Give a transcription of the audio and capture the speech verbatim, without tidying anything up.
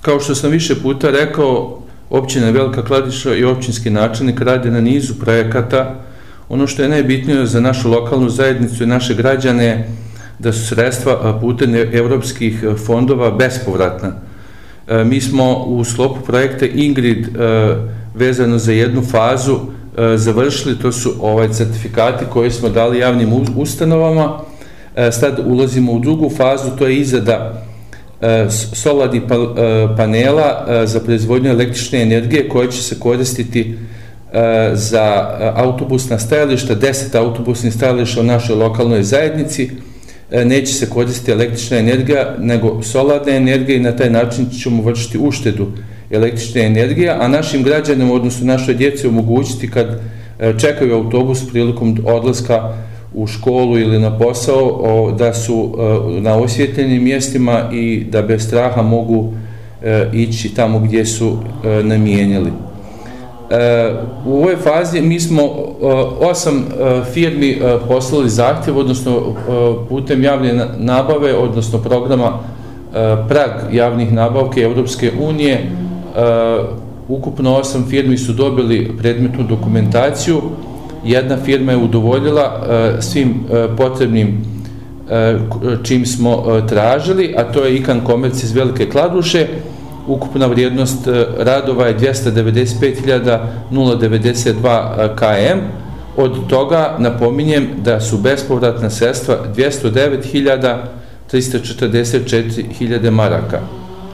Kao što sam više puta rekao, općina Velika Kladuša i općinski načelnik rade na nizu projekata. Ono što je najbitnije za našu lokalnu zajednicu i naše građane da su sredstva putem evropskih fondova bespovratna. Mi smo u sklopu projekta Ingrid vezano za jednu fazu završili, to su ovaj certifikati koje smo dali javnim ustanovama. Sad ulazimo u drugu fazu, to je izrada solarnih panela za proizvodnju električne energije koja će se koristiti za autobusna stajališta, deset autobusnih stajališta u našoj lokalnoj zajednici. Neće se koristiti električna energija, nego solarna energija i na taj način ćemo vršiti uštedu električne energije, a našim građanima, odnosno našoj djeci, omogućiti kad čekaju autobus prilikom odlaska u školu ili na posao, da su na osvjetljenim mjestima i da bez straha mogu ići tamo gdje su namijenili. U ovoj fazi mi smo osam firmi poslali zahtjev, odnosno putem javne nabave, odnosno programa Prag javnih nabavke Evropske unije. Ukupno osam firmi su dobili predmetnu dokumentaciju. Jedna firma je udovoljila svim potrebnim čim smo tražili, a to je Ikan Komerc iz Velike Kladuše. Ukupna vrijednost radova je dvjesto devedeset pet hiljada devedeset dva km. Od toga napominjem da su bespovratna sredstva dvjesto devet hiljada trista četrdeset četiri hiljade maraka.